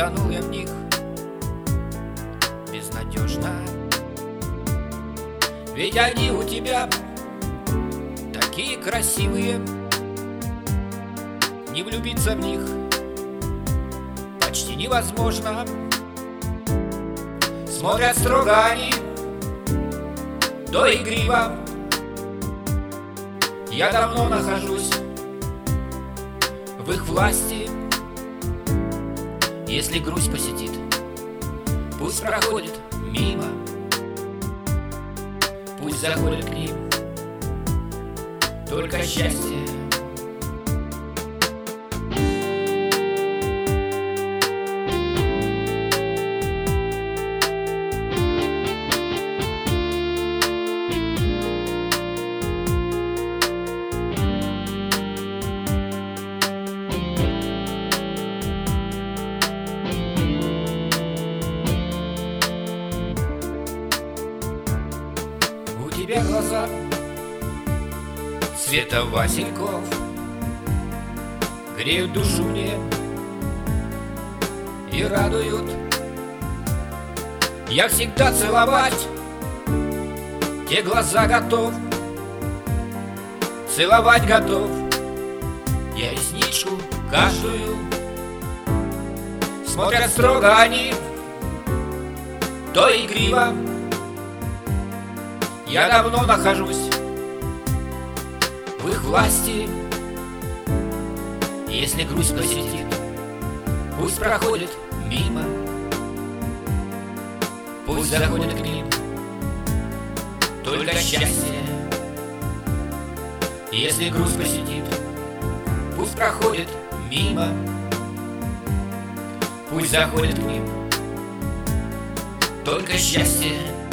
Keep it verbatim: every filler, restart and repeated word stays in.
утонул я в них безнадежно. Ведь они у тебя такие красивые, не влюбиться в них почти невозможно. Смотрят строго они, то игриво. Я давно нахожусь в их власти. Если грусть посетит, пусть проходит мимо, пусть заходит к ним только счастье. У тебя глаза цвета васильков греют душу мне и радуют. Я всегда целовать те глаза готов, целовать готов я ресничку каждую. Смотрят строго они, то игриво. Я давно нахожусь в их власти. Если грусть посетит, пусть проходит мимо, пусть заходит к ним только счастье. Если грусть посетит, пусть проходит мимо, пусть заходит к ним только счастье.